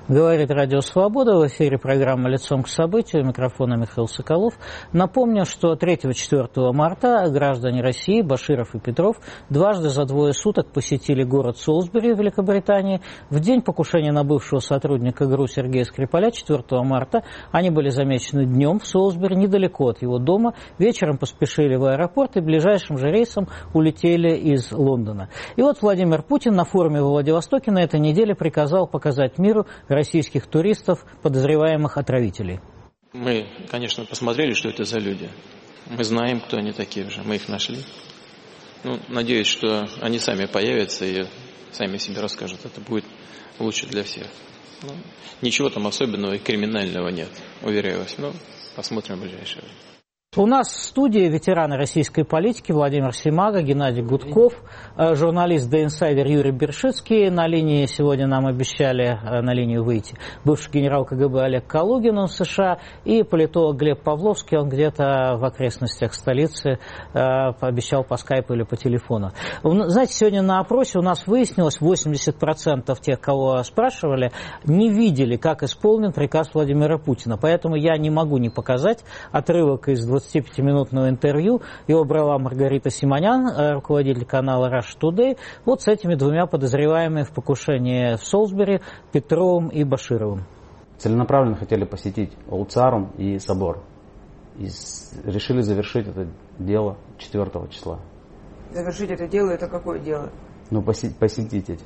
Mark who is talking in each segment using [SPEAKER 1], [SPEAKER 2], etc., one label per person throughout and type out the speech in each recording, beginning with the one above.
[SPEAKER 1] Говорит Радио Свобода, в эфире программа «Лицом к событию», у микрофона Михаил Соколов. Напомню, что 3-4 марта граждане России Баширов и Петров дважды за двое суток посетили город Солсбери в Великобритании. В день покушения на бывшего сотрудника ГРУ Сергея Скрипаля, 4 марта, они были замечены днем в Солсбери, недалеко от его дома. Вечером поспешили в аэропорт и ближайшим же рейсом улетели из Лондона. И вот Владимир Путин на форуме во Владивостоке на этой неделе приказал показать миру российских туристов, подозреваемых отравителей.
[SPEAKER 2] Мы, конечно, посмотрели, что это за люди. Мы знаем, кто они такие уже. Мы их нашли. Надеюсь, что они сами появятся и сами себе расскажут. Это будет лучше для всех. Ничего там особенного и криминального нет, уверяю вас. Посмотрим в ближайшее время.
[SPEAKER 1] У нас в студии ветераны российской политики Владимир Симага, Геннадий Гудков, журналист The Insider Юрий Бершицкий. На линии сегодня нам обещали на линию выйти бывший генерал КГБ Олег Калугин, он в США, и политолог Глеб Павловский, он где-то в окрестностях столицы, пообещал по скайпу или по телефону. Знаете, сегодня на опросе у нас выяснилось, 80% тех, кого спрашивали, не видели, как исполнен приказ Владимира Путина. Поэтому я не могу не показать отрывок из 25-минутного интервью. Его брала Маргарита Симонян, руководитель канала Russia Today, вот с этими двумя подозреваемыми в покушении в Солсбери, Петровым и Башировым.
[SPEAKER 3] Целенаправленно хотели посетить Олд-Сарум и собор. И решили завершить это дело 4 числа.
[SPEAKER 4] Завершить это дело, это какое дело?
[SPEAKER 3] Посетить эти.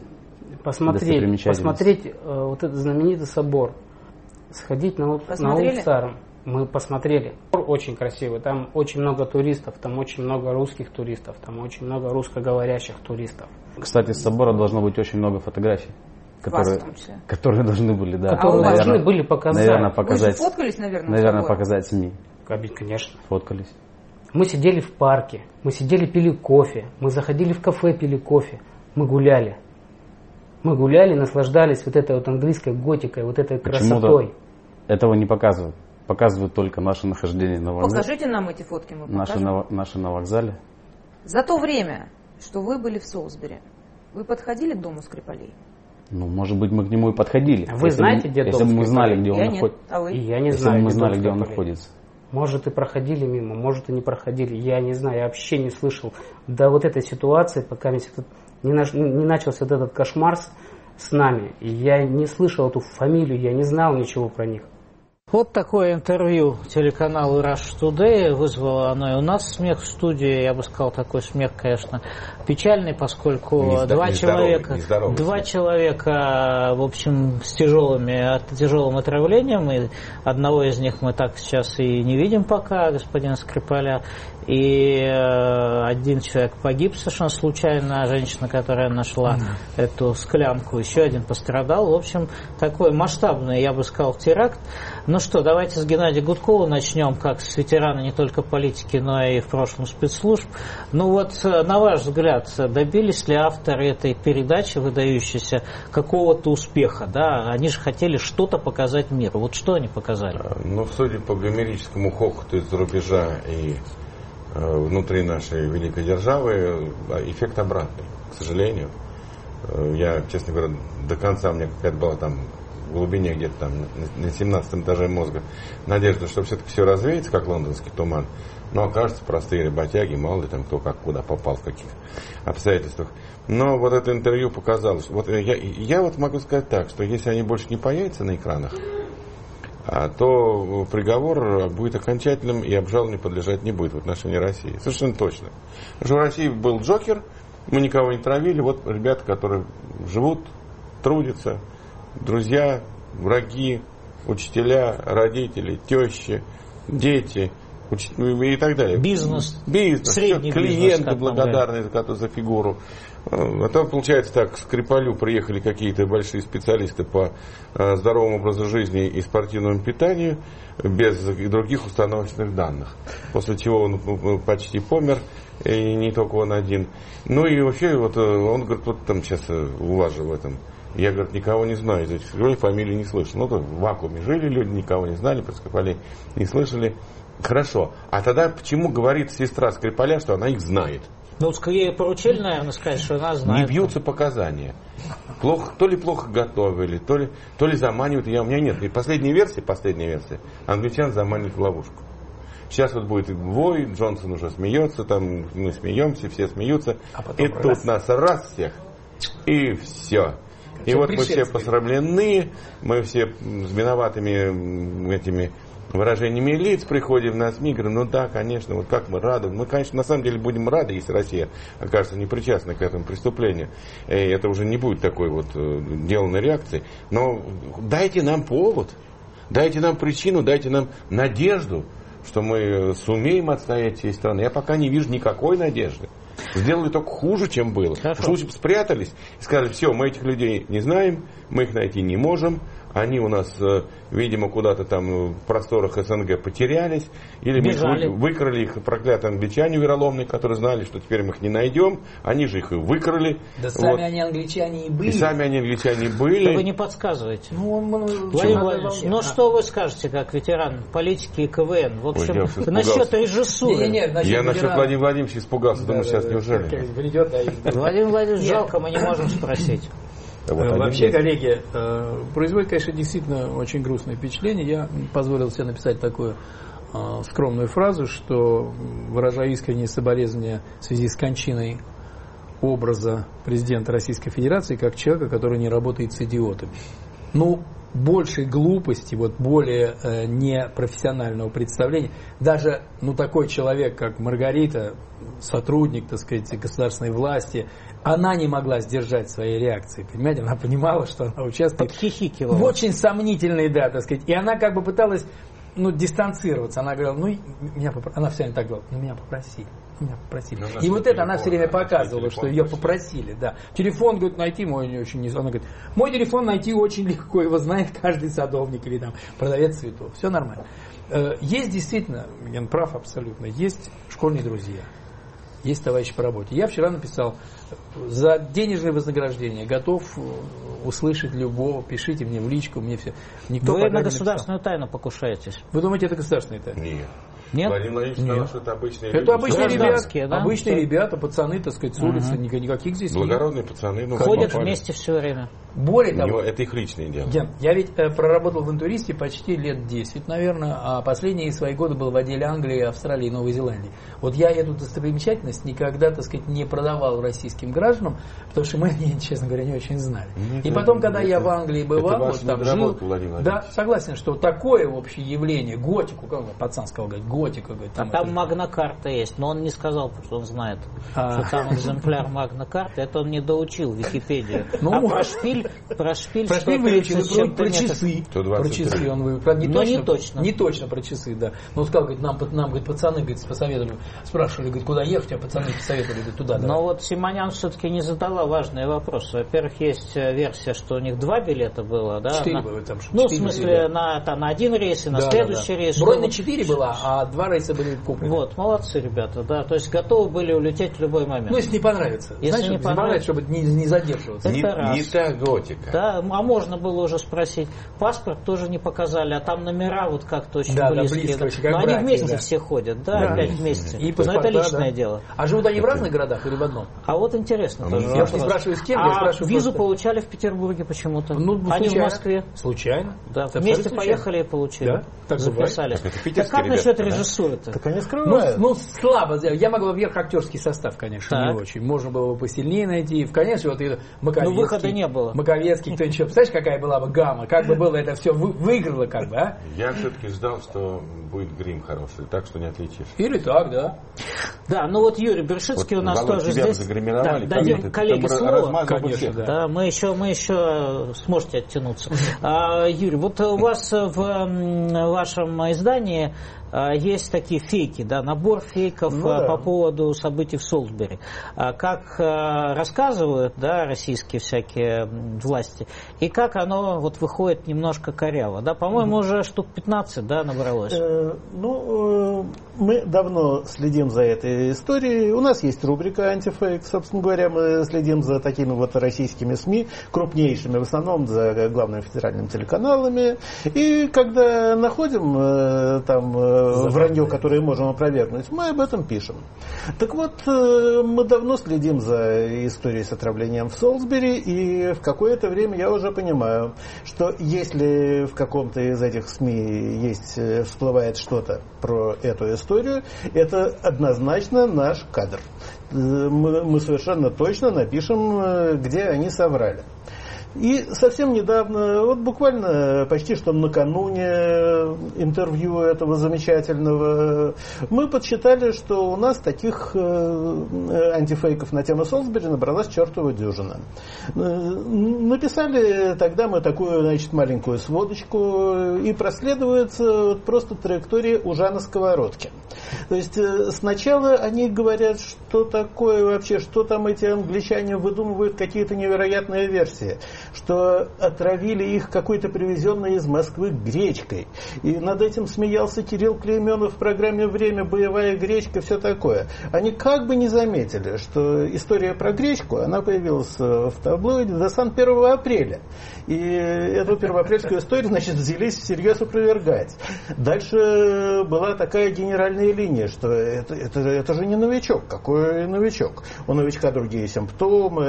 [SPEAKER 5] Посмотреть вот этот знаменитый собор. Сходить на Олд-Сарум. Мы посмотрели. Очень красивый. Там очень много туристов, там очень много русских туристов, там очень много русскоговорящих туристов.
[SPEAKER 3] Кстати, с собора должно быть очень много фотографий, которые должны были,
[SPEAKER 5] должны были показать.
[SPEAKER 3] Наверное, показать.
[SPEAKER 4] Вы же фоткались,
[SPEAKER 3] наверное, показать СМИ.
[SPEAKER 5] Конечно.
[SPEAKER 3] Фоткались.
[SPEAKER 5] Мы сидели в парке, мы сидели, пили кофе, мы заходили в кафе, пили кофе, мы гуляли. Мы гуляли, наслаждались вот этой вот английской готикой, вот этой красотой.
[SPEAKER 3] Этого не показывают. Показывают только наше нахождение на вокзале.
[SPEAKER 4] Покажите нам эти фотки, мы покажем.
[SPEAKER 3] Наши на вокзале.
[SPEAKER 4] За то время, что вы были в Солсбери, вы подходили к дому Скрипалей?
[SPEAKER 3] Может быть, мы к нему и подходили.
[SPEAKER 5] Вы знаете, где дом
[SPEAKER 3] Если бы мы знали, где он находится.
[SPEAKER 5] Я не знаю,
[SPEAKER 3] мы знали, где он находится.
[SPEAKER 5] Может, и проходили мимо, может, и не проходили. Я не знаю, я вообще не слышал до вот этой ситуации, пока не начался вот этот кошмар с нами. И я не слышал эту фамилию, я не знал ничего про них.
[SPEAKER 1] Вот такое интервью телеканалу Russia Today. Вызвало оно и у нас смех в студии. Я бы сказал, такой смех, конечно, печальный, поскольку два человека, в общем, с тяжелым отравлением. И одного из них мы так сейчас и не видим пока, господина Скрипаля. И один человек погиб совершенно случайно, женщина, которая нашла эту склянку, еще один пострадал. В общем, такой масштабный, я бы сказал, теракт. Ну что, давайте с Геннадия Гудкова начнем, как с ветерана не только политики, но и в прошлом спецслужб. На ваш взгляд, добились ли авторы этой передачи, выдающейся, какого-то успеха? Да? Они же хотели что-то показать миру. Вот что они показали?
[SPEAKER 6] Судя по гомерическому хохоту из-за рубежа и внутри нашей великой державы, эффект обратный, к сожалению. Я, честно говоря, до конца, у меня какая-то была там в глубине где-то там на 17 этаже мозга надежда, что все-таки все развеется, как лондонский туман. Но окажется, простые работяги, мало ли там кто как куда попал, в каких обстоятельствах. Но вот это интервью показало, что я могу сказать так, что если они больше не появятся на экранах, то приговор будет окончательным и обжалованию подлежать не будет в отношении России. Совершенно точно. Потому что в России был Джокер, мы никого не травили. Вот ребята, которые живут, трудятся, друзья, враги, учителя, родители, тещи, дети и так далее.
[SPEAKER 1] Бизнес.
[SPEAKER 6] Средний клиенты благодарные за фигуру. А то получается так, к Скрипалю приехали какие-то большие специалисты по здоровому образу жизни и спортивному питанию без других установочных данных. После чего он почти помер, и не только он один. И вообще, он говорит, там сейчас у вас же в этом. Я, говорит, никого не знаю из этих людей, фамилии не слышал. В вакууме жили люди, никого не знали, про Скрипалей не слышали. Хорошо. А тогда почему говорит сестра Скрипаля, что она их знает?
[SPEAKER 1] Ну, ей поручили, наверное, сказать, что она знает.
[SPEAKER 6] Не бьются показания. То ли плохо готовили, то ли заманивают. У меня нет. И последняя версия, англичан заманивают в ловушку. Сейчас вот будет вой, Джонсон уже смеется, там мы смеемся, все смеются. И тут нас раз всех, и все. И вот мы все посрамлены, мы все с виноватыми этими выражениями лиц приходим на СМИ, говорим, ну да, конечно, вот как мы рады. Мы, конечно, на самом деле будем рады, если Россия окажется непричастна к этому преступлению. И это уже не будет такой вот деланной реакции. Но дайте нам повод, дайте нам причину, дайте нам надежду, что мы сумеем отстоять всей страны. Я пока не вижу никакой надежды. Сделали только хуже, чем было. Уж лучше бы спрятались и сказали, все, мы этих людей не знаем, мы их найти не можем. Они у нас, видимо, куда-то там в просторах СНГ потерялись. Или мы выкрали их проклятые англичане вероломные, которые знали, что теперь мы их не найдем. Они же их и выкрали.
[SPEAKER 7] Да вот. Сами они англичане и были.
[SPEAKER 6] И сами они англичане были.
[SPEAKER 1] Да вы не подсказываете. Владимир Владимирович, ну что вы скажете, как ветеран политики и КВН? В общем, насчет режиссуры.
[SPEAKER 6] Я насчет Владимира Владимировича испугался. Думаю, сейчас неужели?
[SPEAKER 1] Владимир Владимирович, жалко, мы не можем спросить.
[SPEAKER 7] Вообще, коллеги, производит, конечно, действительно очень грустное впечатление. Я позволил себе написать такую скромную фразу, что, выражая искренние соболезнования в связи с кончиной образа президента Российской Федерации как человека, который не работает с идиотами. Ну, большей глупости, вот более непрофессионального представления, даже такой человек, как Маргарита, сотрудник, так сказать, государственной власти, она не могла сдержать своей реакции, понимаете, она понимала, что она участвует в очень сомнительной, да, так сказать, и она как бы пыталась, дистанцироваться, она говорила, она все время так говорила, меня попросили. И вот это она все время показывала, что ее попросили, да. Телефон, говорит, найти мой не очень... Она говорит, мой телефон найти очень легко, его знает каждый садовник или там продавец цветов, все нормально. Есть действительно, я прав абсолютно, есть школьные друзья, есть товарищи по работе. Я вчера написал, за денежное вознаграждение готов услышать любого, пишите мне в личку, мне все.
[SPEAKER 1] Вы на государственную тайну покушаетесь.
[SPEAKER 7] Вы думаете, это государственная тайна?
[SPEAKER 6] Нет.
[SPEAKER 1] Нет?
[SPEAKER 6] Владимир Владимирович сказал, что это обычные люди.
[SPEAKER 7] Это обычные ребята,
[SPEAKER 1] да?
[SPEAKER 7] обычные ребята, пацаны, так сказать, с улицы, никаких здесь нет.
[SPEAKER 6] Благородные пацаны.
[SPEAKER 1] Ходят вместе все время.
[SPEAKER 7] Более того,
[SPEAKER 6] это их личное дело.
[SPEAKER 7] Я ведь проработал в интуристе почти лет 10, наверное, а последние свои годы был в отделе Англии, Австралии и Новой Зеландии. Вот я эту достопримечательность никогда, так сказать, не продавал российским гражданам, потому что мы, честно говоря, не очень знали. И потом, когда я в Англии бывал, вот там жил, да, согласен, что такое общее явление, готику, как пацан сказал, говорит, готика, говорит,
[SPEAKER 1] там Магна-карта есть, но он не сказал, потому что он знает, что там экземпляр Магна-карты, это он не доучил Википедию. Про шпиль
[SPEAKER 7] выучил, про часы.
[SPEAKER 6] Про часы
[SPEAKER 7] он выучил. Не точно про часы, да. Но он сказал, говорит, нам говорит, пацаны, говорит, посоветовали, спрашивали, говорит, куда ехать, а пацаны посоветовали, говорит, туда.
[SPEAKER 1] Но вот Симонян все-таки не задала важный вопрос. Во-первых, есть версия, что у них 2 билета было, да?
[SPEAKER 7] 4 было там.
[SPEAKER 1] В смысле, на один рейс и на следующий рейс.
[SPEAKER 7] Бронь на 4 была, а 2 рейса были куплены.
[SPEAKER 1] Вот, молодцы ребята, да. То есть готовы были улететь в любой момент.
[SPEAKER 7] Если не понравится.
[SPEAKER 1] Если не понравится,
[SPEAKER 7] чтобы не задерживаться.
[SPEAKER 6] Не та готика.
[SPEAKER 1] Да, а можно было уже спросить. Паспорт тоже не показали, а там номера вот как-то очень близкие.
[SPEAKER 7] Но
[SPEAKER 1] они вместе все ходят, опять вместе. Но это личное дело.
[SPEAKER 7] А живут они в разных городах или в одном?
[SPEAKER 1] А вот интересно тоже.
[SPEAKER 7] Я не спрашиваю с кем, я спрашиваю
[SPEAKER 1] визу получали в Петербурге почему-то. Они в Москве.
[SPEAKER 7] Случайно?
[SPEAKER 1] Да, вместе поехали и получили.
[SPEAKER 7] Да? Так
[SPEAKER 1] записались. Так как насчет режиссуры-то?
[SPEAKER 7] Так они скрывают. слабо. Я могу, во-первых, актерский состав, конечно, не очень. Можно было бы посильнее найти. Конечно, вот Маковецкий.
[SPEAKER 1] Но выхода не было.
[SPEAKER 7] Маковецкий, кто ничего. Представляешь, какая была бы гамма? Как бы было это все выиграло, как бы, а?
[SPEAKER 6] Я все-таки ждал, что будет грим хороший, так что не отличишь.
[SPEAKER 7] Или так, да.
[SPEAKER 1] Да, ну вот Юрий Бершицкий у нас тоже здесь.
[SPEAKER 6] Да,
[SPEAKER 1] дадим коллеге слово.
[SPEAKER 7] Конечно,
[SPEAKER 1] да. Мы еще сможете оттянуться. Юрий, вот у вас в вашем издании есть такие фейки, да, набор фейков по поводу событий в Солсбери. Как рассказывают, да, российские всякие власти, и как оно вот выходит немножко коряво. Да, по-моему, уже штук 15, да, набралось.
[SPEAKER 8] Мы давно следим за этой историей. У нас есть рубрика «Антифейк». Собственно говоря, мы следим за такими вот российскими СМИ, крупнейшими, в основном за главными федеральными телеканалами. И когда находим там вранье, которое можем опровергнуть, мы об этом пишем. Так вот, мы давно следим за историей с отравлением в Солсбери, и в какое-то время я уже понимаю, что если в каком-то из этих СМИ всплывает что-то про эту историю, это однозначно наш кадр. Мы совершенно точно напишем, где они соврали. И совсем недавно, вот буквально почти что накануне интервью этого замечательного, мы подсчитали, что у нас таких антифейков на тему Солсбери набралась чертова дюжина. Написали тогда мы такую, значит, маленькую сводочку, и проследуется просто траектория у Жана Сковородки. То есть сначала они говорят, что такое вообще, что там эти англичане выдумывают какие-то невероятные версии, что отравили их какой-то привезенной из Москвы гречкой. И над этим смеялся Кирилл Клейменов в программе «Время», «Боевая гречка», все такое. Они как бы не заметили, что история про гречку, она появилась в таблоиде до самого 1 апреля. И эту первоапрельскую историю, значит, взялись всерьез опровергать. Дальше была такая генеральная линия, что это же не новичок. Какой новичок? У новичка другие симптомы.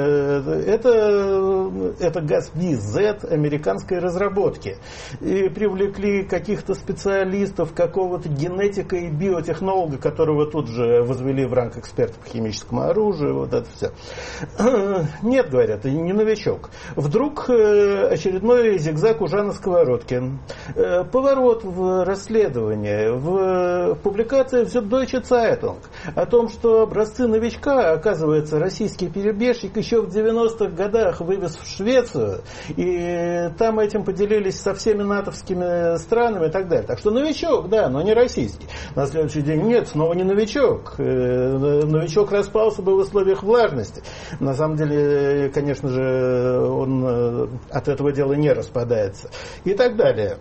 [SPEAKER 8] Это газ VZ американской разработки. И привлекли каких-то специалистов, какого-то генетика и биотехнолога, которого тут же возвели в ранг эксперта по химическому оружию. Вот это все. Нет, говорят, не новичок. Вдруг очередной зигзаг у Жана Сковородки. Поворот в расследовании, в публикации в Süddeutsche Zeitung о том, что образцы новичка, оказывается, российский перебежчик еще в 90-х годах вывез в Швецию, и там этим поделились со всеми натовскими странами и так далее. Так что новичок, да, но не российский. На следующий день нет, снова не новичок. Новичок распался бы в условиях влажности. На самом деле, конечно же, он от этого дела не распадается. И так далее.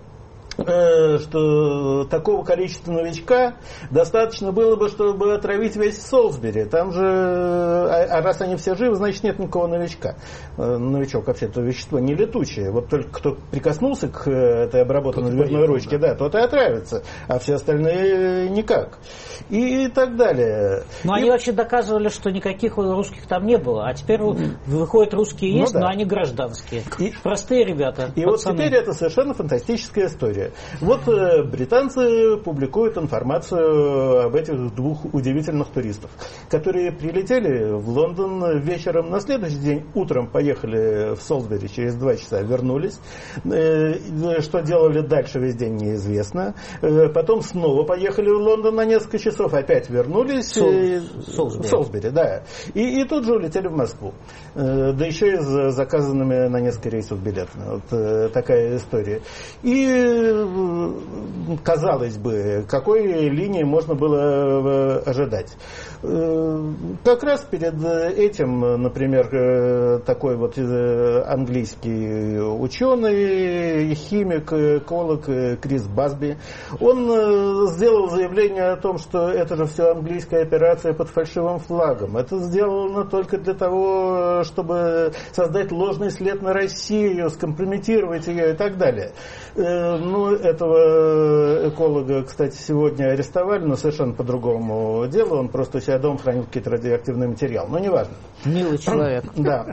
[SPEAKER 8] Что такого количества новичка достаточно было бы, чтобы отравить весь Солсбери. Там же, а раз они все живы, значит нет никакого новичка. Новичок вообще-то вещество не летучее. Вот только кто прикоснулся к этой обработанной дверной ручке, да, тот и отравится, а все остальные никак. И так далее.
[SPEAKER 1] Но они вообще доказывали, что никаких русских там не было. А теперь выходят русские есть, но они гражданские. Простые ребята.
[SPEAKER 8] И пацаны. Вот теперь это совершенно фантастическая история. Вот британцы публикуют информацию об этих двух удивительных туристов, которые прилетели в Лондон вечером, на следующий день утром поехали в Солсбери, через 2 часа вернулись. Что делали дальше весь день, неизвестно. Потом снова поехали в Лондон на несколько часов, опять вернулись в Солсбери, да. И тут же улетели в Москву. Да еще и с заказанными на несколько рейсов билетами. Вот такая история. И казалось бы, какой линии можно было ожидать? Как раз перед этим, например, такой вот английский ученый, химик, эколог Крис Басби, он сделал заявление о том, что это же все английская операция под фальшивым флагом. Это сделано только для того, чтобы создать ложный след на Россию, скомпрометировать ее и так далее. Ну, этого эколога, кстати, сегодня арестовали, но совершенно по другому делу. Он просто у себя дома хранил какие-то радиоактивные материалы. Но неважно.
[SPEAKER 1] Милый человек.
[SPEAKER 8] Да.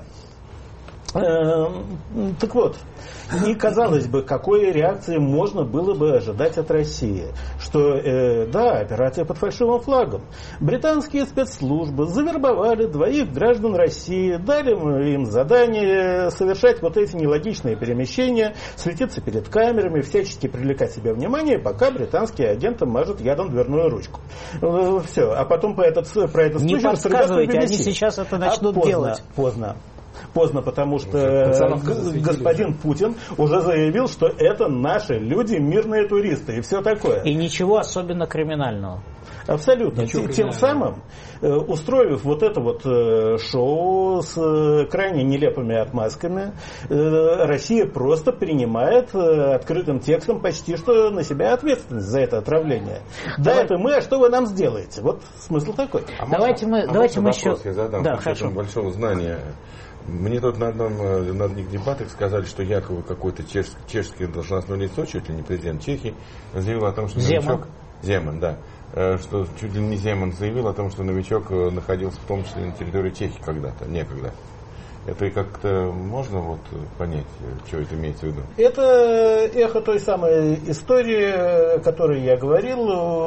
[SPEAKER 8] Так вот, и казалось бы, какой реакции можно было бы ожидать от России? Что, да, операция под фальшивым флагом. Британские спецслужбы завербовали 2 граждан России, дали им задание совершать вот эти нелогичные перемещения, светиться перед камерами, всячески привлекать себе внимание, пока британские агенты мажут ядом дверную ручку. Все. А потом про этот случай...
[SPEAKER 1] Не подсказывайте, они сейчас это начнут делать.
[SPEAKER 8] Поздно, потому что господин Путин уже заявил, что это наши люди, мирные туристы и все такое.
[SPEAKER 1] И ничего особенно криминального.
[SPEAKER 8] Абсолютно. Тем самым, устроив вот это вот шоу с крайне нелепыми отмазками, Россия просто принимает открытым текстом почти что на себя ответственность за это отравление. Да, это мы, а что вы нам сделаете? Вот смысл такой.
[SPEAKER 1] Давайте мы еще...
[SPEAKER 6] Я задам,
[SPEAKER 1] да, хорошо.
[SPEAKER 6] Большого знания. Мне тут на одних дебатах сказали, что якобы какой-то чешский должностное лицо, чуть ли не президент Чехии, заявил о том, что Земан, да. Что чуть ли не Земан заявил о том, что новичок находился в том числе на территории Чехии когда-то, некогда. Это как-то можно вот понять, что это имеется в виду?
[SPEAKER 8] Это эхо той самой истории, о которой я говорил.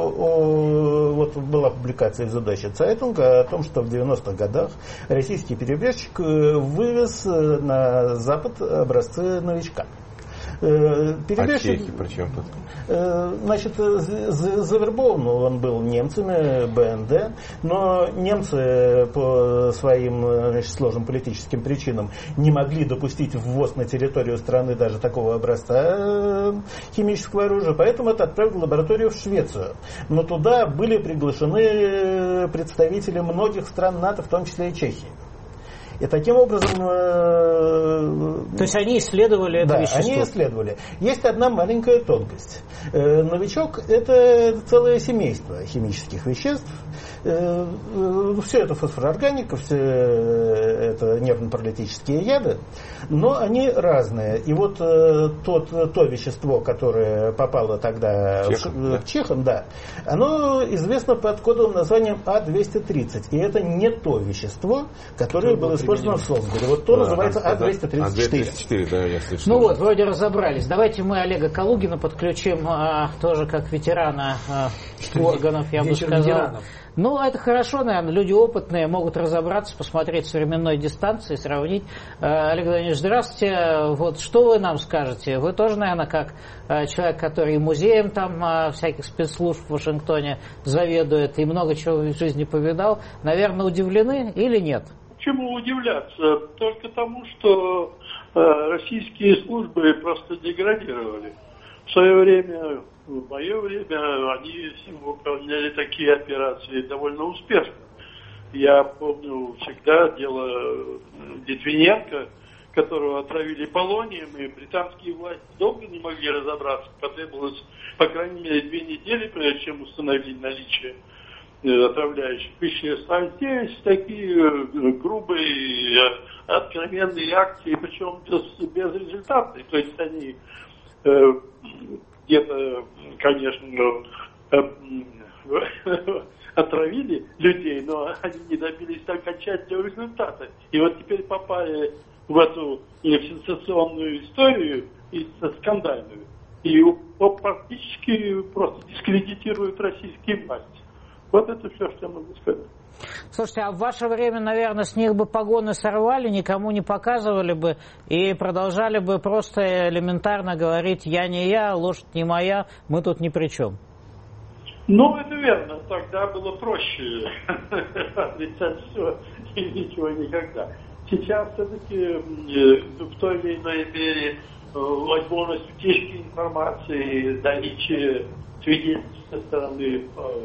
[SPEAKER 8] Вот была публикация в «Задаче Цайтунга» о том, что в 90-х годах российский перебежчик вывез на Запад образцы новичка.
[SPEAKER 6] Перебежчик, чехи причем тут?
[SPEAKER 8] Значит, завербован он был немцами, БНД, но немцы по своим сложным политическим причинам не могли допустить ввоз на территорию страны даже такого образца химического оружия, поэтому это отправили в лабораторию в Швецию. Но туда были приглашены представители многих стран НАТО, в том числе и Чехии. И таким образом...
[SPEAKER 1] То есть они исследовали это вещество?
[SPEAKER 8] Да, они исследовали. Есть одна маленькая тонкость. Новичок – это целое семейство химических веществ. Все это фосфорорганика, все это нервно-паралитические яды, но они разные. И вот то вещество, которое попало тогда к чехам, да, оно известно под кодовым названием А230. И это не то вещество, которое было использовано в Солсбери. Вот то называется А234.
[SPEAKER 6] А234, да, я слышал.
[SPEAKER 1] Ну вот, вроде разобрались. Давайте мы Олега Калугина подключим тоже как ветерана органов, я бы сказал.
[SPEAKER 7] Ветеранов.
[SPEAKER 1] Ну, это хорошо, наверное, люди опытные могут разобраться, посмотреть с временной дистанции, сравнить. Олег Леонидович, здравствуйте. Вот что вы нам скажете? Вы тоже, наверное, как человек, который и музеем там всяких спецслужб в Вашингтоне заведует и много чего в жизни повидал, наверное, удивлены или нет?
[SPEAKER 9] Чему удивляться? Только тому, что российские службы просто деградировали. В свое время, в мое время, они выполняли такие операции довольно успешно. Я помню всегда дело Литвиненко, которого отравили полонием, и британские власти долго не могли разобраться. Потребовалось, по крайней мере, 2 недели, прежде чем установили наличие отравляющих веществ. А здесь такие грубые, откровенные акции, причем безрезультатные. То есть они где-то, конечно, отравили людей, но они не добились окончательного результата. И вот теперь попали в эту сенсационную историю, скандальную, и практически просто дискредитируют российские власти. Вот это все, что я могу сказать.
[SPEAKER 1] Слушайте, а в ваше время, наверное, с них бы погоны сорвали, никому не показывали бы и продолжали бы просто элементарно говорить: я не я, лошадь не моя, мы тут ни при чем.
[SPEAKER 9] Ну, это верно. Тогда было проще отрицать все и ничего никогда. Сейчас все-таки в той или иной мере возможность утечки информации, наличие свидетельств со стороны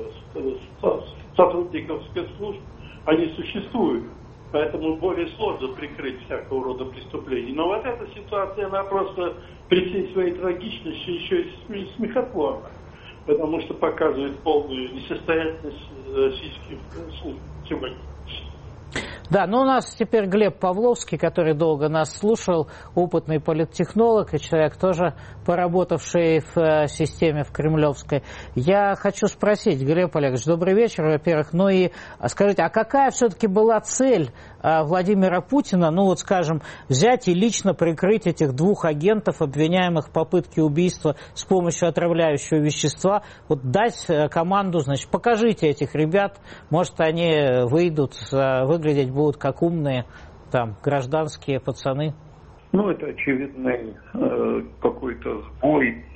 [SPEAKER 9] сотрудников спецслужб, они существуют. Поэтому более сложно прикрыть всякого рода преступления. Но вот эта ситуация, она просто при всей своей трагичности еще и смехотворна. Потому что показывает полную несостоятельность российских служб сегодня.
[SPEAKER 1] Да, ну у нас теперь Глеб Павловский, который долго нас слушал, опытный политтехнолог и человек, тоже поработавший в системе в кремлевской. Я хочу спросить, Глеб Олегович, добрый вечер, во-первых. Ну и скажите, а какая все-таки была цель Владимира Путина, ну вот скажем, взять и лично прикрыть этих 2 агентов, обвиняемых в попытке убийства с помощью отравляющего вещества, вот дать команду, значит, покажите этих ребят, может они выйдут, выглядеть будут как умные там гражданские пацаны?
[SPEAKER 10] Ну, это очевидный какой-то сбой,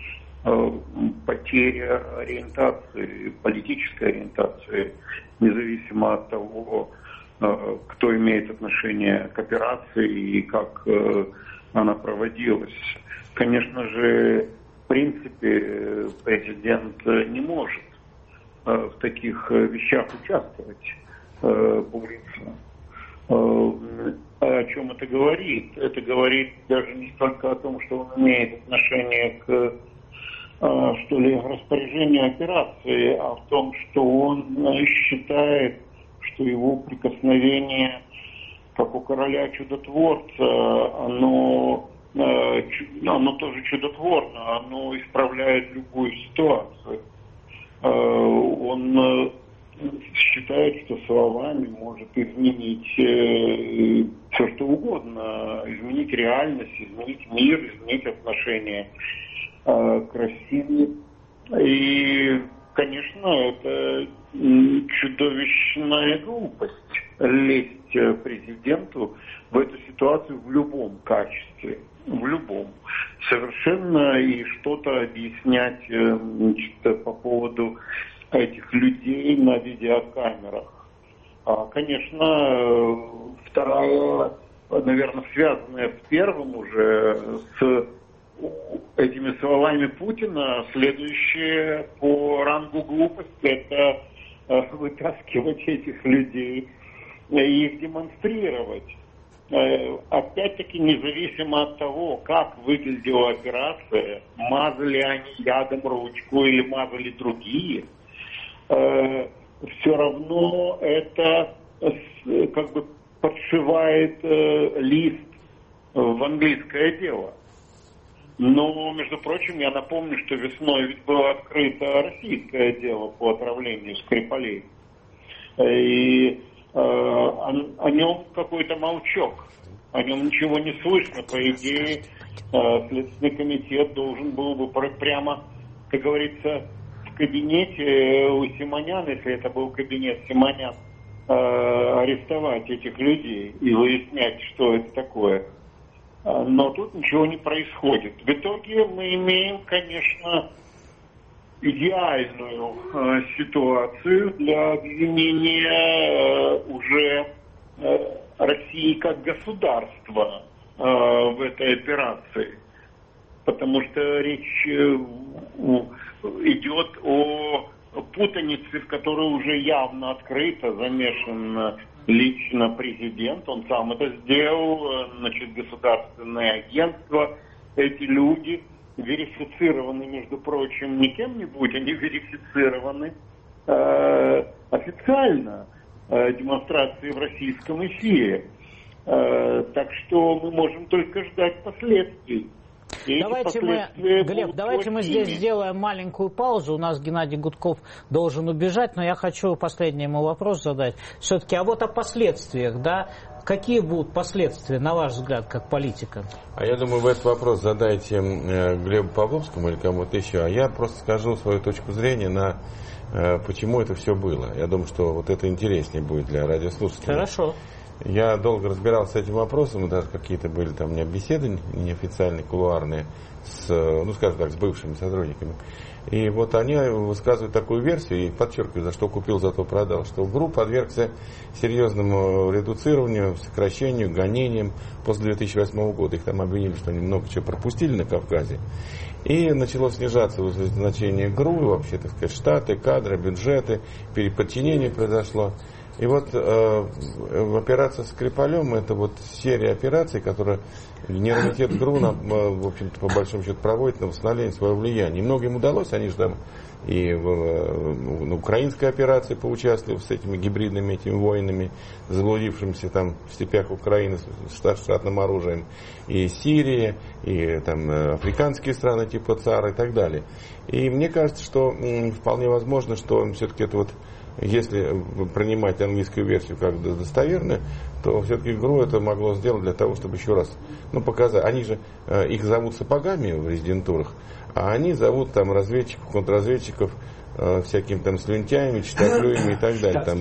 [SPEAKER 10] потеря ориентации, политической ориентации, независимо от того, кто имеет отношение к операции и как она проводилась. Конечно же, в принципе, президент не может в таких вещах участвовать, буриться. О чем это говорит? Это говорит даже не столько о том, что он имеет отношение к, что ли, распоряжению операции, а в том, что он считает, что его прикосновение, как у короля чудотворца, оно тоже чудотворно, оно исправляет любую ситуацию. Он считает, что словами может изменить все, что угодно, изменить реальность, изменить мир, изменить отношения к России. И, конечно, это чудовищная глупость лезть президенту в эту ситуацию в любом качестве, в любом. Совершенно и что-то объяснять по поводу этих людей на видеокамерах. Конечно, вторая, наверное, связанная с первым уже, с этими словами Путина, следующее по рангу глупости, это вытаскивать этих людей и их демонстрировать. Опять-таки, независимо от того, как выглядела операция, мазали они ядом ручку или мазали другие, все равно это как бы подшивает лист в английское дело. Но, между прочим, я напомню, что весной ведь было открыто российское дело по отравлению Скрипалей. И о нем какой-то молчок, о нем ничего не слышно. По идее, Следственный комитет должен был бы прямо, как говорится, в кабинете у Симонян, если это был кабинет Симонян, арестовать этих людей и выяснять, что это такое. Но тут ничего не происходит. В итоге мы имеем, конечно, идеальную ситуацию для обвинения уже России как государства в этой операции. Потому что речь идет о путанице, в которой уже явно открыто замешан лично президент. Он сам это сделал, значит, государственное агентство. Эти люди верифицированы, между прочим, не кем-нибудь, они верифицированы официально демонстрации в российском эфире. Так что мы можем только ждать последствий.
[SPEAKER 1] Давайте мы здесь сделаем маленькую паузу. У нас Геннадий Гудков должен убежать, но я хочу последний ему вопрос задать. Все-таки, а вот о последствиях, да? Какие будут последствия, на ваш взгляд, как политика?
[SPEAKER 6] А я думаю, вы этот вопрос задайте Глебу Павловскому или кому-то еще. А я просто скажу свою точку зрения на почему это все было. Я думаю, что вот это интереснее будет для радиослушателей.
[SPEAKER 1] Хорошо.
[SPEAKER 6] Я долго разбирался с этим вопросом, даже какие-то были там у меня беседы неофициальные, кулуарные, с бывшими сотрудниками. И вот они высказывают такую версию, и подчеркиваю, за что купил, зато продал, что ГРУ подвергся серьезному редуцированию, сокращению, гонениям после 2008 года. Их там обвинили, что они много чего пропустили на Кавказе. И начало снижаться значение ГРУ, вообще, так сказать, штаты, кадры, бюджеты, переподчинение произошло. И вот операция с Скрипалем, это вот серия операций, которая генералитет ГРУ, в общем-то, по большому счету, проводит на восстановление своего влияния. И многим удалось, они же там и в украинской операции поучаствовали с этими гибридными этими воинами, заблудившимися там в степях Украины с штатным оружием, и Сирия, и там африканские страны типа ЦАР и так далее. И мне кажется, что вполне возможно, что все-таки это вот, если принимать английскую версию как достоверную, то все-таки ГРУ это могло сделать для того, чтобы еще раз показать. Они же, их зовут сапогами в резидентурах, а они зовут там разведчиков, контрразведчиков всякими там слюнтяями, чистоплюями и так далее, там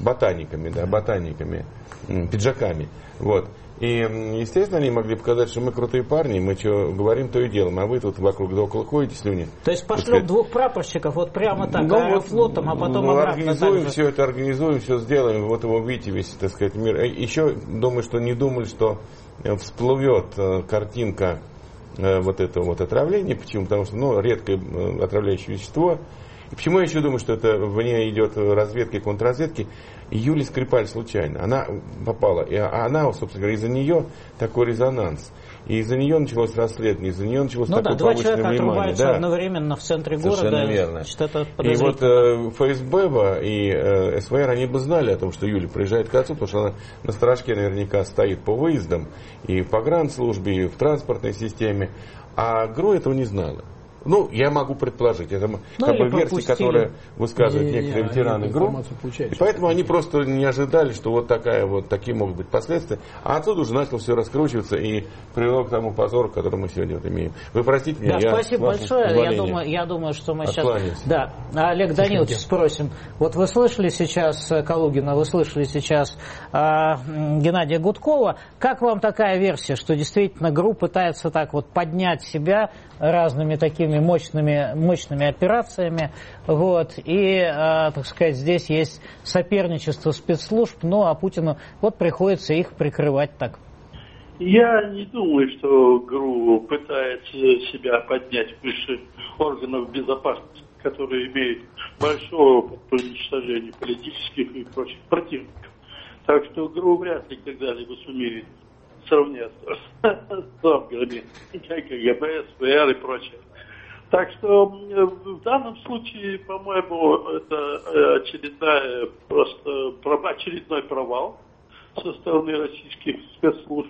[SPEAKER 6] ботаниками, пиджаками. Вот. И, естественно, они могли показать, что мы крутые парни, мы что говорим, то и делаем, а вы тут вокруг да около ходите, слюни.
[SPEAKER 1] То есть пошлем двух прапорщиков, вот прямо так, аэрофлотом, а потом обратно.
[SPEAKER 6] Организуем все это, все сделаем, вот его видите, весь, так сказать, мир. Еще, думаю, что не думали, что всплывет картинка вот этого вот отравления. Почему? Потому что, редкое отравляющее вещество. И почему я еще думаю, что это в ней идет разведка и контрразведки? Юлия Скрипаль случайно. Она попала. И она, собственно говоря, из-за нее такой резонанс. И из-за нее началось расследование, из-за нее началось такое повышенное внимание.
[SPEAKER 1] Два человека отрубаются одновременно в центре города.
[SPEAKER 6] Совершенно верно. И вот ФСБ и СВР, они бы знали о том, что Юля приезжает к отцу, потому что она на сторожке наверняка стоит по выездам, и в погранслужбе, и в транспортной системе. А ГРУ этого не знала. Ну, я могу предположить, это как бы версия, которая высказывают некоторые ветераны ГРУ. И поэтому они просто не ожидали, что вот такие могут быть последствия. А отсюда уже начало все раскручиваться и привело к тому позору, который мы сегодня вот имеем. Вы простите меня,
[SPEAKER 1] да, спасибо большое. Я думаю, что мы сейчас... Да, Олег Данилович спросим. Вот вы слышали сейчас Калугина, вы слышали сейчас Геннадия Гудкова. Как вам такая версия, что действительно ГРУ пытается так вот поднять себя разными такими мощными операциями, вот, и, так сказать, здесь есть соперничество спецслужб, ну, а Путину вот приходится их прикрывать так.
[SPEAKER 9] Я не думаю, что ГРУ пытается себя поднять выше органов безопасности, которые имеют большой опыт по уничтожению политических и прочих противников. Так что ГРУ вряд ли когда-либо сумеет сравняться с органами КГБ, СВР и прочее. Так что в данном случае, по-моему, это очередной провал со стороны российских спецслужб.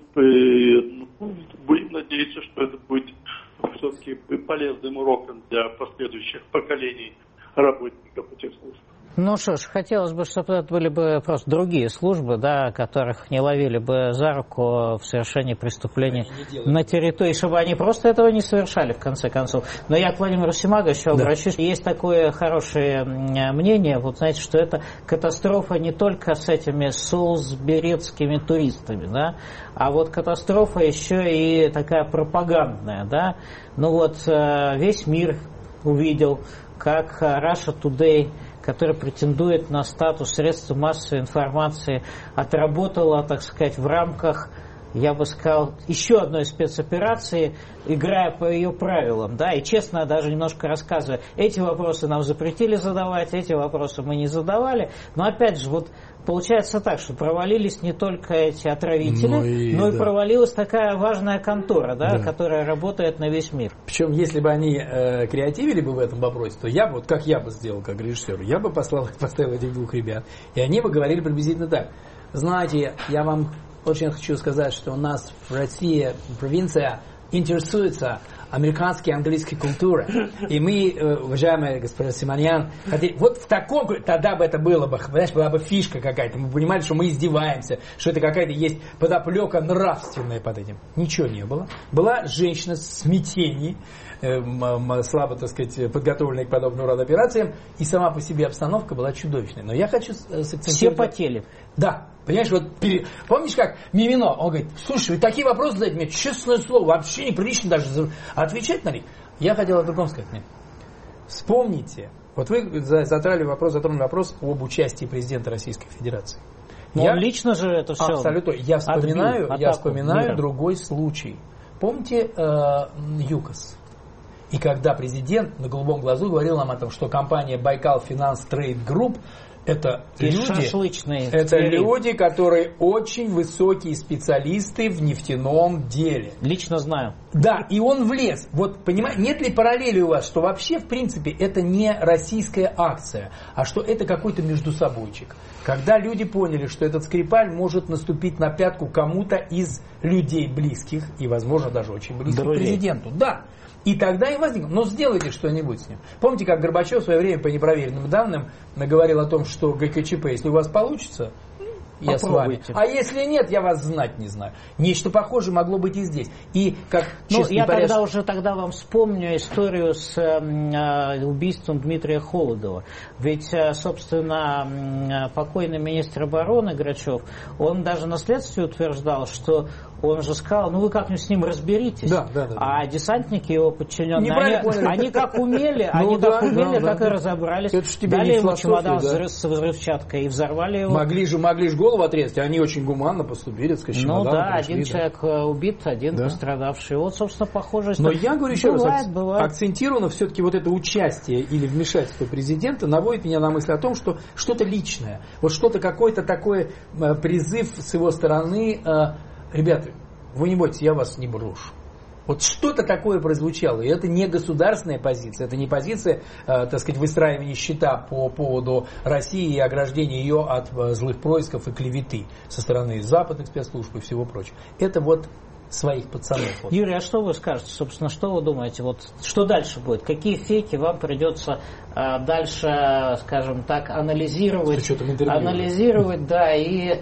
[SPEAKER 9] И будем надеяться, что это будет все-таки полезным уроком для последующих поколений работников этих служб.
[SPEAKER 1] Ну что ж, хотелось бы, чтобы это были бы просто другие службы, да, которых не ловили бы за руку в совершении преступлений на территории, чтобы они просто этого не совершали, в конце концов. Но я к Владимиру Симаговичу обращусь. Есть такое хорошее мнение, вот знаете, что это катастрофа не только с этими солсберецкими туристами, да, а вот катастрофа еще и такая пропагандная, да. Ну вот весь мир увидел, как Russia Today, которая претендует на статус средства массовой информации, отработала, так сказать, в рамках, я бы сказал, еще одной спецоперации, играя по ее правилам, да, и честно даже немножко рассказывая, эти вопросы нам запретили задавать, эти вопросы мы не задавали, но опять же, вот получается так, что провалились не только эти отравители, но и провалилась такая важная контора, да, которая работает на весь мир.
[SPEAKER 7] Причем, если бы они креативили бы в этом вопросе, то я бы, вот как я бы сделал, как режиссер, я бы поставил этих двух ребят, и они бы говорили приблизительно так. Знаете, я вам очень хочу сказать, что у нас в России провинция интересуется американской и английской культурой. И мы, уважаемый господин Симоньян, вот в таком, тогда бы это было бы, понимаешь, была бы фишка какая-то. Мы понимали, что мы издеваемся, что это какая-то есть подоплека нравственная под этим. Ничего не было. Была женщина с смятений, слабо, так сказать, подготовленная к подобного рода операциям, и сама по себе обстановка была чудовищной. Но я хочу сакцентировать...
[SPEAKER 1] Все потели.
[SPEAKER 7] Да. Понимаешь, вот помнишь, как Мимино, он говорит, слушай, вы такие вопросы задаете мне, честное слово, вообще неприлично даже отвечать на них. Я хотел о другом сказать. Нет. Вспомните, вот вы затронули вопрос об участии президента Российской Федерации.
[SPEAKER 1] Он лично же это все
[SPEAKER 7] абсолютно. Я вспоминаю другой случай. Помните ЮКОС? И когда президент на голубом глазу говорил нам о том, что компания Байкал Финанс Трейд Групп это люди, которые очень высокие специалисты в нефтяном деле.
[SPEAKER 1] Лично знаю.
[SPEAKER 7] Да, и он влез. Вот, понимаете, нет ли параллели у вас, что вообще, в принципе, это не российская акция, а что это какой-то междусобойчик. Когда люди поняли, что этот Скрипаль может наступить на пятку кому-то из людей близких, и, возможно, даже очень близких к президенту. Да. И тогда и возникло. Но сделайте что-нибудь с ним. Помните, как Горбачев в свое время по непроверенным данным наговорил о том, что ГКЧП, если у вас получится, я
[SPEAKER 1] попробуйте.
[SPEAKER 7] С вами. А если нет, я вас знать не знаю. Нечто похожее могло быть и здесь. И как
[SPEAKER 1] я тогда вам вспомню историю с убийством Дмитрия Холодова. Ведь, собственно, покойный министр обороны Грачев, он даже на следствии утверждал, что он же сказал, ну вы как-нибудь с ним разберитесь.
[SPEAKER 7] Да.
[SPEAKER 1] А десантники его подчиненные, они как умели, так и разобрались. Дали ему чемодан с взрывчаткой и взорвали его.
[SPEAKER 7] Могли же голову отрезать, они очень гуманно поступили, так сказать, чемоданом.
[SPEAKER 1] Ну да, один человек убит, один пострадавший. Вот, собственно, похоже, что...
[SPEAKER 7] Но я говорю еще раз,
[SPEAKER 1] бывает.
[SPEAKER 7] Акцентированно все-таки вот это участие или вмешательство президента наводит меня на мысль о том, что что-то личное, вот что-то какой-то такой призыв с его стороны, ребята, вы не бойтесь, я вас не брошу. Вот что-то такое прозвучало, и это не государственная позиция, это не позиция, так сказать, выстраивания счета по поводу России и ограждения ее от злых происков и клеветы со стороны западных спецслужб и всего прочего. Это вот своих пацанов. Вот.
[SPEAKER 1] Юрий, а что вы скажете, собственно, что вы думаете, вот что дальше будет? Какие фейки вам придется дальше, скажем так, анализировать, да, и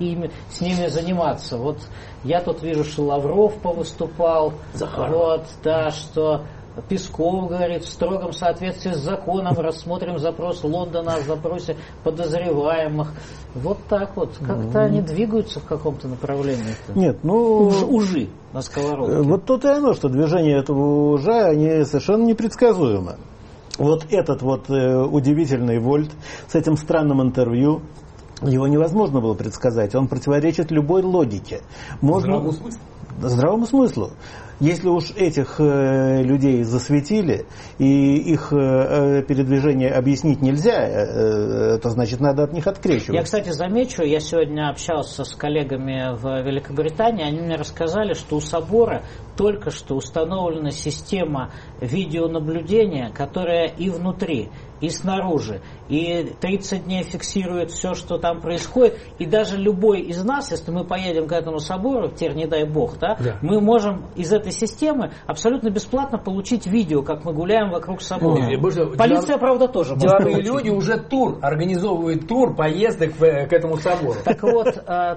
[SPEAKER 1] с ними заниматься? Вот я тут вижу, что Лавров повыступал, вот, да, что Песков говорит, в строгом соответствии с законом рассмотрим запрос Лондона о запросе подозреваемых. Вот так вот. Как-то они двигаются в каком-то направлении.
[SPEAKER 8] Нет,
[SPEAKER 1] ужи на сковородке.
[SPEAKER 8] Вот то-то и оно, что движение этого ужа, они совершенно непредсказуемы. Вот этот вот удивительный Вольт с этим странным интервью, его невозможно было предсказать. Он противоречит любой логике.
[SPEAKER 7] Здравому смыслу?
[SPEAKER 8] Здравому смыслу. Если уж этих людей засветили, и их передвижение объяснить нельзя, то значит надо от них открещиваться.
[SPEAKER 1] Я, кстати, замечу, я сегодня общался с коллегами в Великобритании, они мне рассказали, что у собора только что установлена система видеонаблюдения, которая и внутри, и снаружи, и 30 дней фиксирует все, что там происходит, и даже любой из нас, если мы поедем к этому собору, теперь не дай бог, да. Мы можем из этой системы абсолютно бесплатно получить видео, как мы гуляем вокруг собора. Полиция, правда, тоже.
[SPEAKER 7] Деловые люди уже организовывают тур поездок к этому собору.
[SPEAKER 1] Так вот,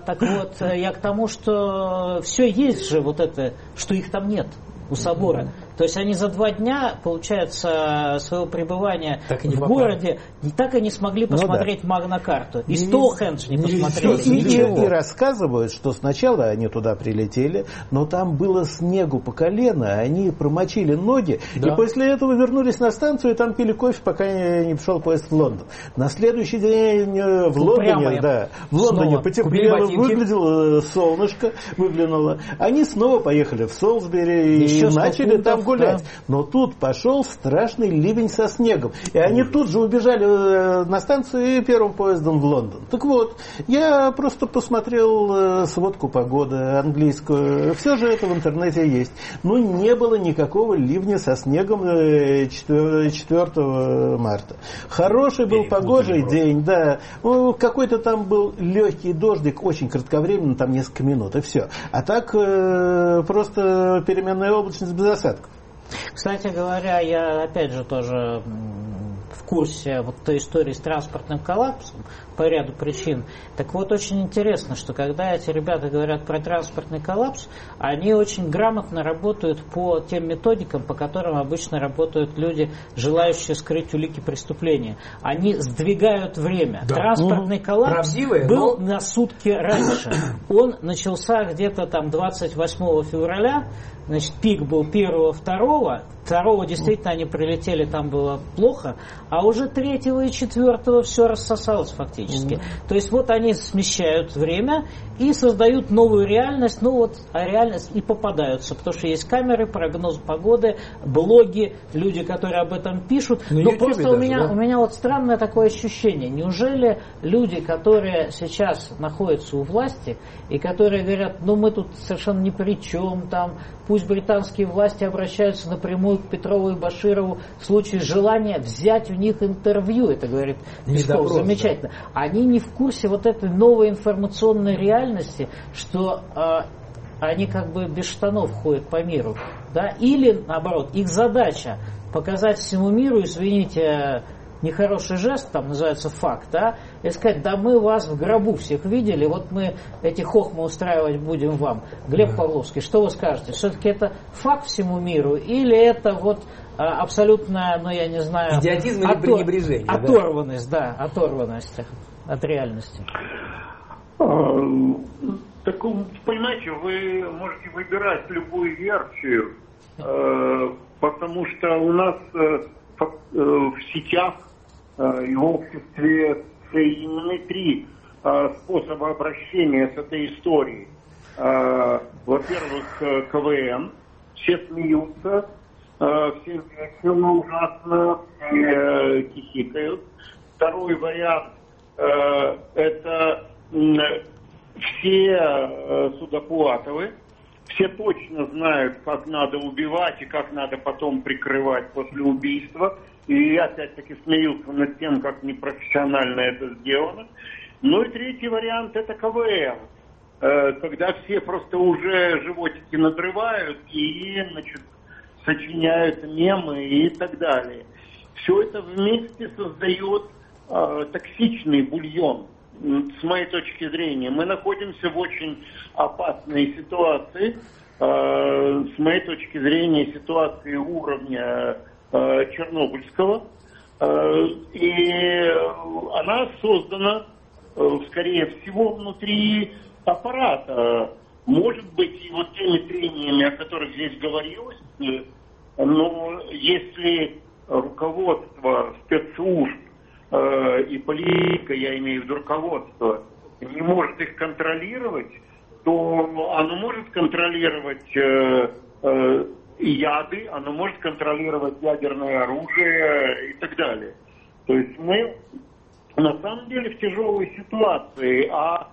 [SPEAKER 1] я к тому, что все есть же вот это, что их там нет у собора. То есть они за 2 дня, получается, своего пребывания в городе так и не смогли посмотреть Магна-карту. И Стоунхендж не посмотрели.
[SPEAKER 8] И рассказывают, что сначала они туда прилетели, но там было снегу по колено, они промочили ноги, и после этого вернулись на станцию и там пили кофе, пока не пришел поезд в Лондон. На следующий день в Лондоне потеплело, выглядело солнышко, выглянуло. Они снова поехали в Солсбери и начали там гулять. Да. Но тут пошел страшный ливень со снегом. И они тут же убежали на станцию и первым поездом в Лондон. Так вот, я просто посмотрел сводку погоды английскую. Все же это в интернете есть. Но не было никакого ливня со снегом 4 марта. Хороший был погожий день, да. Какой-то там был легкий дождик, очень кратковременно, там несколько минут, и все. А так просто переменная облачность без осадков.
[SPEAKER 1] Кстати говоря, я опять же тоже в курсе вот той истории с транспортным коллапсом по ряду причин. Так вот, очень интересно, что когда эти ребята говорят про транспортный коллапс, они очень грамотно работают по тем методикам, по которым обычно работают люди, желающие скрыть улики преступления. Они сдвигают время. Да. Транспортный коллапс был на сутки раньше. Он начался где-то там 28 февраля, значит, пик был 1-2, 2 действительно они прилетели, там было плохо, а уже 3 и 4 все рассосалось фактически. То есть вот они смещают время и создают новую реальность, а реальность и попадаются, потому что есть камеры, прогноз погоды, блоги, люди, которые об этом пишут. Но просто у меня вот странное такое ощущение. Неужели люди, которые сейчас находятся у власти и которые говорят, мы тут совершенно ни при чем, там, пусть британские власти обращаются напрямую к Петрову и Баширову в случае желания взять у них интервью, это говорит Песков, замечательно. Да. Они не в курсе вот этой новой информационной реальности, что они как бы без штанов ходят по миру. Да? Или, наоборот, их задача показать всему миру, извините, нехороший жест, там называется факт, да, и сказать, да мы вас в гробу всех видели, вот мы эти хохмы устраивать будем вам. Глеб Павловский, что вы скажете? Все-таки это факт всему миру или это вот абсолютно, я не знаю...
[SPEAKER 7] Идиотизм или пренебрежение?
[SPEAKER 1] Оторванность, оторванность от реальности.
[SPEAKER 10] Так, понимаете, вы можете выбирать любую версию, потому что у нас в сетях и в обществе соединены 3 способа обращения с этой историей. Во-первых, КВН, все смеются, все весело, ужасно, все хихикают. Второй вариант это все Судоплатовы, все точно знают, как надо убивать и как надо потом прикрывать после убийства. И опять-таки смеются над тем, как непрофессионально это сделано. Ну и третий вариант это КВН, когда все просто уже животики надрывают и, значит, сочиняют мемы и так далее. Все это вместе создает токсичный бульон. С моей точки зрения, мы находимся в очень опасной ситуации. С моей точки зрения, ситуации уровня Чернобыльского. И она создана, скорее всего, внутри аппарата. Может быть, и вот теми трениями, о которых здесь говорилось, но если руководство спецслужб и политика, я имею в виду руководство, не может их контролировать, то оно может контролировать яды, оно может контролировать ядерное оружие и так далее. То есть мы на самом деле в тяжелой ситуации,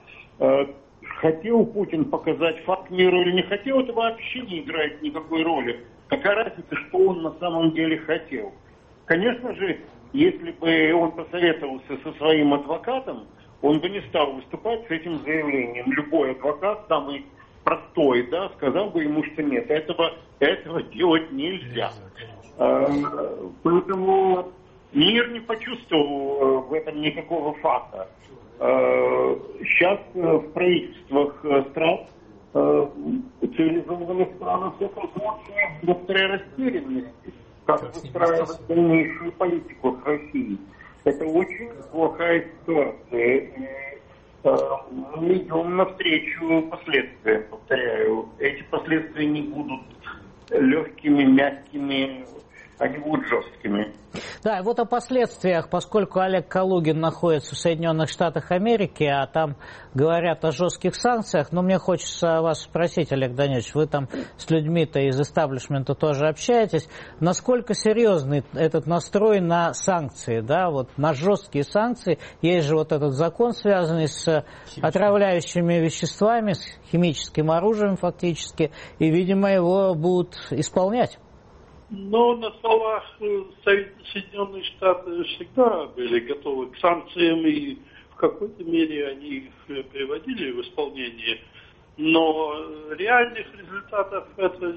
[SPEAKER 10] хотел Путин показать факт миру или не хотел, это вообще не играет никакой роли. Какая разница, что он на самом деле хотел? Конечно же, если бы он посоветовался со своим адвокатом, он бы не стал выступать с этим заявлением. Любой адвокат, самый простой, да, сказал бы ему, что нет, этого делать нельзя. Поэтому мир не почувствовал в этом никакого факта. Сейчас в правительствах стран, цивилизованных стран, все случае некоторая растерянность, как выстраивать дальнейшую политику с Россией. Это очень плохая ситуация. Мы идем навстречу последствиям, повторяю. Эти последствия не будут легкими, мягкими, они будут жесткими.
[SPEAKER 1] Да, и вот о последствиях, поскольку Олег Калугин находится в Соединенных Штатах Америки, а там говорят о жестких санкциях, но мне хочется вас спросить, Олег Данилович, вы там с людьми-то из истеблишмента тоже общаетесь, насколько серьезный этот настрой на санкции, да, вот на жесткие санкции? Есть же вот этот закон, связанный с отравляющими веществами, с химическим оружием фактически, и, видимо, его будут исполнять.
[SPEAKER 9] Но на словах Соединенные Штаты всегда были готовы к санкциям, и в какой-то мере они их приводили в исполнение. Но реальных результатов это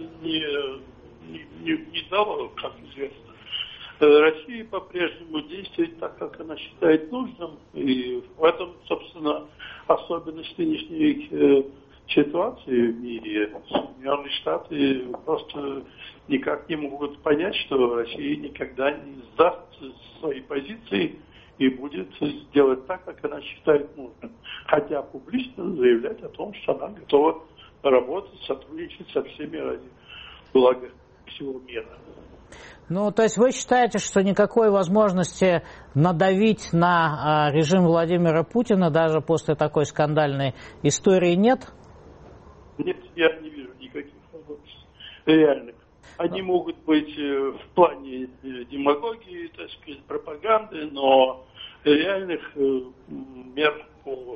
[SPEAKER 9] не дало, как известно. Россия по-прежнему действует так, как она считает нужным, и в этом, собственно, особенность нынешней ситуации в мире. Соединенные Штаты просто никак не могут понять, что Россия никогда не сдаст свои позиции и будет делать так, как она считает нужным. Хотя публично заявлять о том, что она готова работать, сотрудничать со всеми ради блага всего мира.
[SPEAKER 1] Ну, то есть вы считаете, что никакой возможности надавить на режим Владимира Путина даже после такой скандальной истории нет?
[SPEAKER 9] Нет, я не вижу никаких возможностей реальных. Они могут быть в плане демагогии, так сказать, пропаганды, но реальных мер по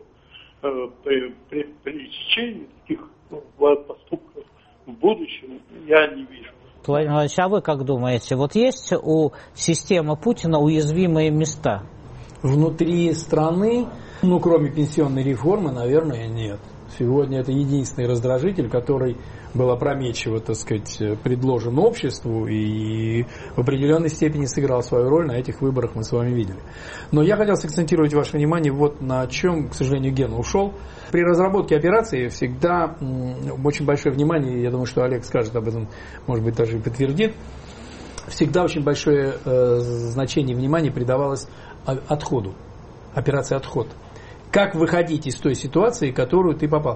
[SPEAKER 9] пресечению таких поступков в будущем я не вижу.
[SPEAKER 1] Владимир Владимирович, а вы как думаете, вот есть у системы Путина уязвимые места?
[SPEAKER 7] Внутри страны, кроме пенсионной реформы, наверное, нет. Сегодня это единственный раздражитель, который был опрометчиво, так сказать, предложен обществу и в определенной степени сыграл свою роль на этих выборах, мы с вами видели. Но я хотел сакцентировать ваше внимание вот на чем, к сожалению, Гена ушел. При разработке операции всегда очень большое внимание, я думаю, что Олег скажет об этом, может быть, даже и подтвердит, всегда очень большое значение внимания придавалось отходу, операции «Отход». Как выходить из той ситуации, в которую ты попал.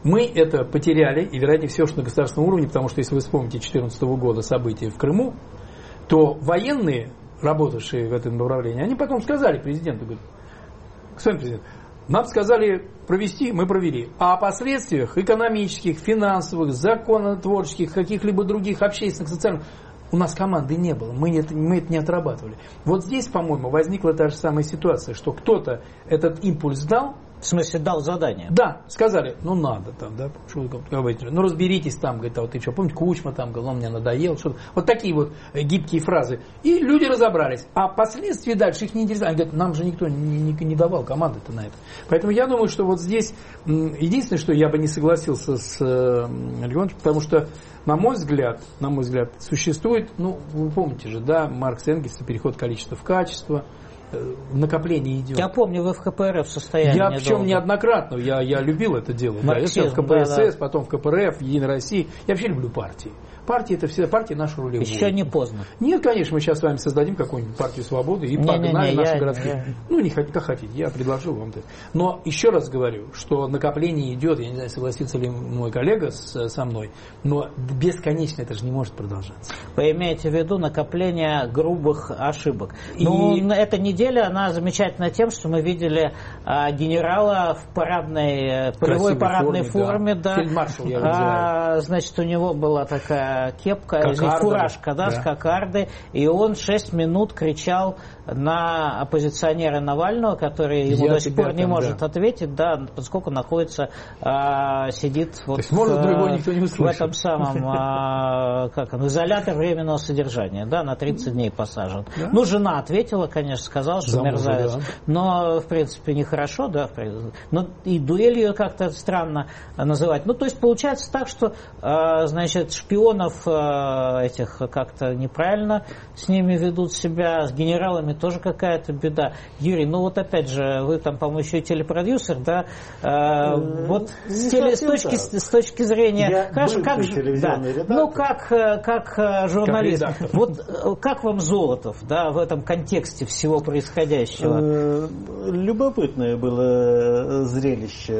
[SPEAKER 7] Мы это потеряли, и, вероятнее всего, что на государственном уровне, потому что, если вы вспомните 2014 года события в Крыму, то военные, работавшие в этом направлении, они потом сказали президенту, говорят, господин президент, нам сказали провести, мы провели. А о последствиях экономических, финансовых, законотворческих, каких-либо других общественных, социальных, у нас команды не было, мы это не отрабатывали. Вот здесь, по-моему, возникла та же самая ситуация, что кто-то этот импульс дал.
[SPEAKER 1] В смысле, дал задание?
[SPEAKER 7] Да, сказали, ну надо там, да, что вы говорите, ну разберитесь там, говорит, а вот ты что, помните, Кучма там, говорил, он мне надоел, что-то. Вот такие вот гибкие фразы. И люди разобрались. А последствия дальше их не интересовали. Они говорят, нам же никто не давал команды-то на это. Поэтому я думаю, что вот здесь единственное, что я бы не согласился с Александром, потому что, на мой взгляд, существует, ну, вы помните же, да, Маркс и Энгельс, переход количества в качество, накопление идет.
[SPEAKER 1] Я помню, вы в КПРФ состоянии.
[SPEAKER 7] Я причем неоднократно, я любил это дело.
[SPEAKER 1] Марксизм,
[SPEAKER 7] я в КПСС, да. Потом в КПРФ, в Единой России. Я вообще люблю партии. Партии это всегда партии наши рулевые.
[SPEAKER 1] Еще не поздно.
[SPEAKER 7] Нет, конечно, мы сейчас с вами создадим какую-нибудь партию свободы и погнали наши городские. Ну, не как хотите, я предложил вам это. Но еще раз говорю, что накопление идет, я не знаю, согласится ли мой коллега со мной, но бесконечно это же не может продолжаться.
[SPEAKER 1] Вы имеете в виду накопление грубых ошибок. Ну, эта неделя, она замечательна тем, что мы видели генерала в полевой парадной форме. Да.
[SPEAKER 7] Фельдмаршал, я называю.
[SPEAKER 1] Значит, у него была такая кепка, фуражка, да, с кокардой, и он 6 минут кричал на оппозиционера Навального, который ему до сих пор не может ответить, да, поскольку находится, сидит вот в этом самом изолятор временного содержания, да, на 30 дней посажен. Да? Ну, жена ответила, конечно, сказала, что мерзавец, да. Но, в принципе, нехорошо, да, но и дуэлью как-то странно называть. Ну, то есть, получается так, что, значит, шпионов этих как-то неправильно с ними ведут себя, с генералами тоже какая-то беда. Юрий, ну вот опять же, вы там, по-моему, еще и телепродюсер, да? Вот с точки зрения, как журналист, вот как вам Золотов, да, в этом контексте всего происходящего?
[SPEAKER 8] Любопытное было зрелище.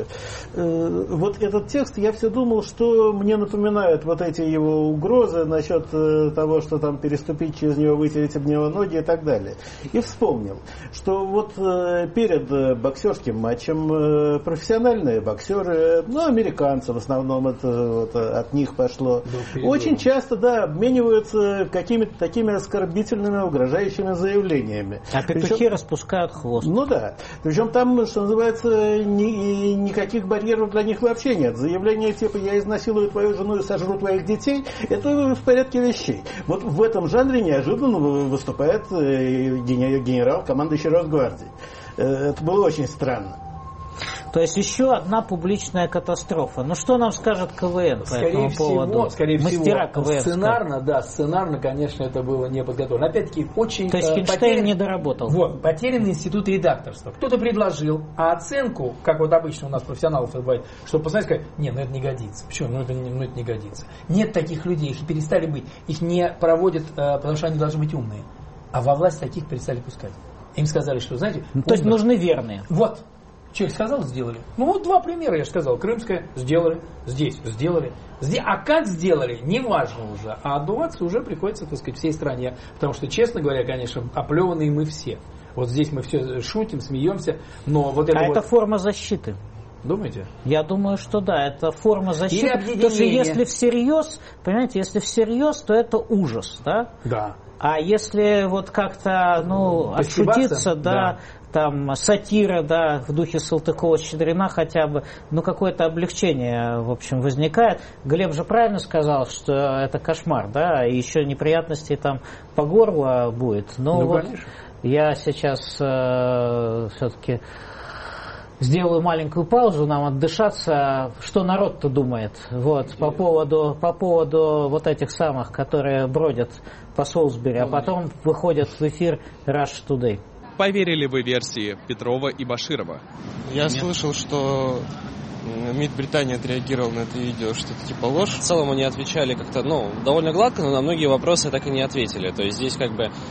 [SPEAKER 8] Вот этот текст, я все думал, что мне напоминают вот эти его угрозы насчет того, что там переступить через него, вытереть об него ноги и так далее. И вспомнил, что вот перед боксерским матчем профессиональные боксеры, ну, американцы в основном, это вот от них пошло, очень часто, да, обмениваются какими-то такими оскорбительными, угрожающими заявлениями.
[SPEAKER 1] А петухи распускают хвост.
[SPEAKER 8] Ну да. Причем там, что называется, никаких барьеров для них вообще нет. Заявление типа «я изнасилую твою жену и сожру твоих детей» — это в порядке вещей. Вот в этом жанре неожиданно выступает генерал командующий Росгвардии. Это было очень странно.
[SPEAKER 1] То есть еще одна публичная катастрофа. Ну что нам скажет КВН по этому поводу?
[SPEAKER 7] Скорее всего, сценарно, конечно, это было не подготовлено. Опять-таки, очень...
[SPEAKER 1] То есть Хинштейн не доработал.
[SPEAKER 7] Вот, потерянный институт редакторства. Кто-то предложил, а оценку, как вот обычно у нас профессионалов это бывает, чтобы посмотреть, сказать, нет, ну это не годится. Почему? Ну это не годится. Нет таких людей, их перестали быть. Их не проводят, потому что они должны быть умные. А во власть таких перестали пускать. Им сказали, что, знаете...
[SPEAKER 1] То есть нужны верные.
[SPEAKER 7] Вот. Человек сказал, сделали. Ну вот два примера, я же сказал. Крымская сделали, здесь сделали. А как сделали, не важно уже. А отдуваться уже приходится, так сказать, всей стране. Потому что, честно говоря, конечно, оплеванные мы все. Вот здесь мы все шутим, смеемся. Но вот это
[SPEAKER 1] это форма защиты.
[SPEAKER 7] Думаете?
[SPEAKER 1] Я думаю, что да, это форма защиты. Потому что если всерьез, понимаете, если всерьез, то это ужас, да?
[SPEAKER 7] Да.
[SPEAKER 1] А если вот как-то, отшутиться, да, там сатира, да, в духе Салтыкова-Щедрина хотя бы, какое-то облегчение, в общем, возникает. Глеб же правильно сказал, что это кошмар, да, и еще неприятностей там по горло будет.
[SPEAKER 7] Конечно.
[SPEAKER 1] Я сейчас все-таки сделаю маленькую паузу, нам отдышаться, что народ-то думает, по поводу вот этих самых, которые бродят по Солсбери, а потом выходят в эфир Russia Today.
[SPEAKER 11] Поверили вы версии Петрова и Баширова?
[SPEAKER 12] Я слышал, что МИД Британии отреагировал на это видео, что-то типа ложь. В целом они отвечали как-то, довольно гладко, но на многие вопросы так и не ответили. То есть здесь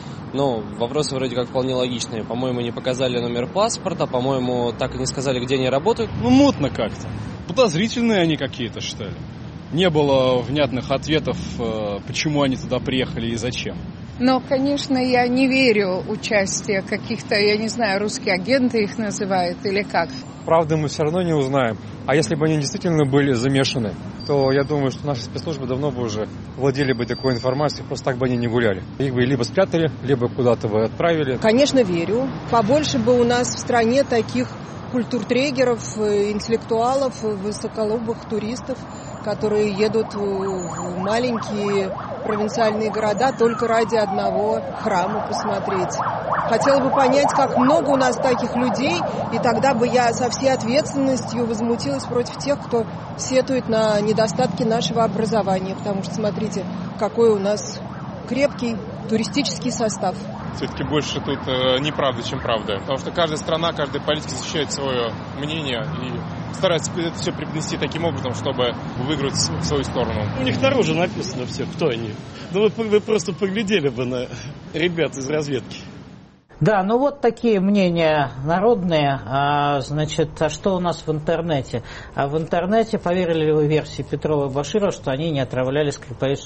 [SPEAKER 12] вопросы вроде как вполне логичные. По-моему, не показали номер паспорта, по-моему, так и не сказали, где они работают.
[SPEAKER 11] Мутно как-то.
[SPEAKER 13] подозрительные они какие-то, что ли. Не было внятных ответов, почему они туда приехали и зачем.
[SPEAKER 14] Но, конечно, я не верю в участие каких-то, я не знаю, русские агенты их называют или как.
[SPEAKER 15] Правды мы все равно не узнаем. А если бы они действительно были замешаны, то я думаю, что наши спецслужбы давно бы уже владели бы такой информацией, просто так бы они не гуляли. Их бы либо спрятали, либо куда-то бы отправили.
[SPEAKER 16] Конечно, верю. Побольше бы у нас в стране таких культуртрегеров, интеллектуалов, высоколобых туристов, которые едут в маленькие провинциальные города только ради одного храма посмотреть. Хотела бы понять, как много у нас таких людей, и тогда бы я со всей ответственностью возмутилась против тех, кто сетует на недостатки нашего образования, потому что, смотрите, какой у нас крепкий туристический состав.
[SPEAKER 17] Все-таки больше тут неправда, чем правда. Потому что каждая страна, каждый политик защищает свое мнение и старается это все преподнести таким образом, чтобы выиграть в свою сторону.
[SPEAKER 18] У них наружу написано все, кто они. Ну вы просто поглядели бы на ребят из разведки.
[SPEAKER 1] Да, ну вот такие мнения народные. Значит, а что у нас в интернете? А в интернете поверили ли вы версии Петрова и Баширова, что они не отравляли Скрипалей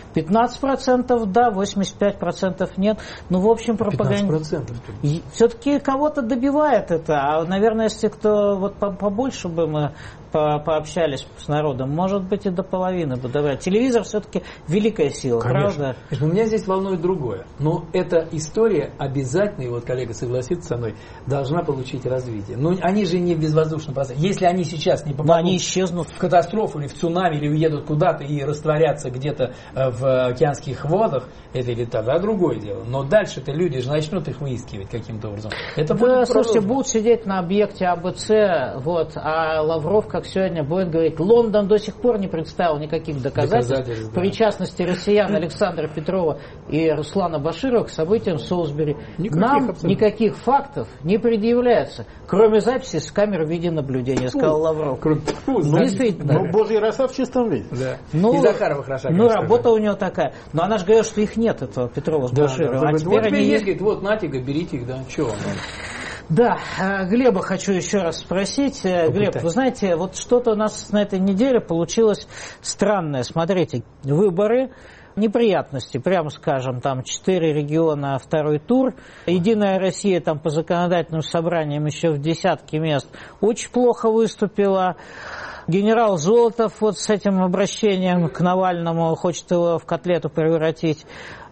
[SPEAKER 1] 15% да, 85% нет. Ну, в общем, пропаганда... 15%? Все-таки кого-то добивает это. А, наверное, если кто вот побольше бы мы пообщались с народом, может быть, и до половины бы добавили. Телевизор все-таки великая сила,
[SPEAKER 7] конечно.
[SPEAKER 1] Правда?
[SPEAKER 7] Меня здесь волнует другое. Но эта история обязательно, и вот коллега согласится со мной, должна получить развитие. Но они же не в безвоздушном пространстве. Если они сейчас не попадут
[SPEAKER 1] они исчезнут
[SPEAKER 7] в катастрофу или в цунами, или уедут куда-то и растворятся где-то в океанских водах, это или тогда другое дело. Но дальше-то люди же начнут их выискивать каким-то образом. Это будет
[SPEAKER 1] слушайте, будут сидеть на объекте АБЦ, вот, а Лавров, как сегодня будет говорить, Лондон до сих пор не представил никаких доказательств причастности россиян Александра Петрова и Руслана Баширова к событиям в Солсбери. Нам никаких фактов не предъявляется, кроме записи с камер видеонаблюдения, сказал Лавров. Действительно.
[SPEAKER 8] Ну, божий роса в чистом виде.
[SPEAKER 7] Да.
[SPEAKER 1] Ну,
[SPEAKER 7] и Захарова хороша.
[SPEAKER 1] Ну, работа у него такая. Но она же говорит, что их нет, этого Петрова с Башировым.
[SPEAKER 7] Да.
[SPEAKER 1] А теперь
[SPEAKER 7] вот
[SPEAKER 1] они есть.
[SPEAKER 7] Говорит, вот, нате, берите их, да, чего вам надо?
[SPEAKER 1] Да, Глеба хочу еще раз спросить. Глеб, вы знаете, вот что-то у нас на этой неделе получилось странное. Смотрите, выборы, неприятности, прямо скажем, там 4 региона, второй тур. Единая Россия там по законодательным собраниям еще в десятке мест очень плохо выступила. Генерал Золотов вот с этим обращением к Навальному хочет его в котлету превратить.